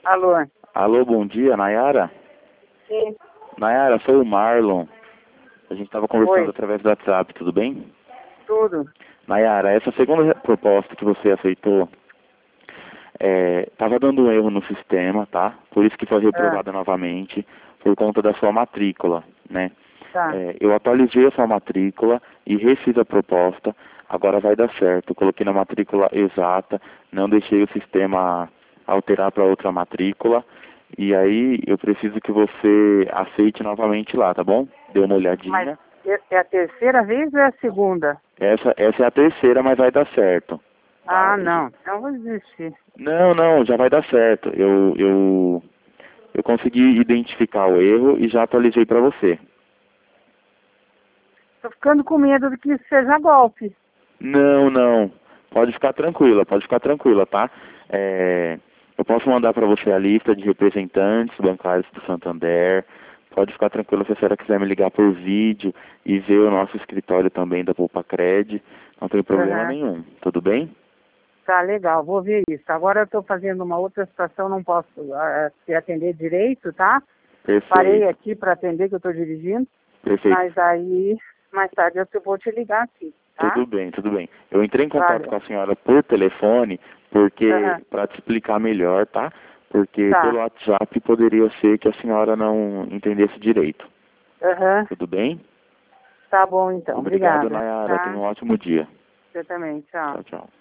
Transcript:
Alô? Alô, bom dia, Nayara? Sim. Nayara, sou o Marlon. A gente estava conversando Oi. através do WhatsApp, tudo bem? Tudo. Nayara, essa segunda proposta que você aceitou, estava dando um erro no sistema, tá? Por isso que foi Ah, reprovada novamente, por conta da sua matrícula, né? tá. Eu atualizei a sua matrícula e refiz a proposta, agora vai dar certo. Coloquei na matrícula exata, não deixei o sistema alterar para outra matrícula. E aí eu preciso que você aceite novamente lá, tá bom? Dê uma Mas olhadinha. é a terceira vez ou é a segunda? Essa é a terceira, mas vai dar certo. Tá? Ah, não. Então vou desistir. Não, já vai dar certo. Eu consegui identificar o erro e já atualizei para você. Tô ficando com medo de que isso seja golpe. Não. Pode ficar tranquila, tá? Eu posso mandar para você a lista de representantes bancários do Santander. Pode ficar tranquila se a senhora quiser me ligar por vídeo e ver o nosso escritório também da Poupa-Cred. Não tem problema Aham. nenhum, tudo bem? Tá, legal. Vou ver isso. Agora eu tô fazendo uma outra situação, não posso te atender direito, tá? Parei Perfeito, aqui para atender, que eu tô dirigindo. perfeito. Mas aí, mais tarde eu vou te ligar aqui, tá? Tudo bem. Eu entrei em contato Valeu. com a senhora por telefone porque Aham. para te explicar melhor, tá? Porque pelo Tá. WhatsApp poderia ser que a senhora não entendesse direito. Aham. Tudo bem? Tá bom então. Obrigado, Obrigada. Nayara. Tenha Tá? um ótimo dia. Você também. Tchau. Tchau.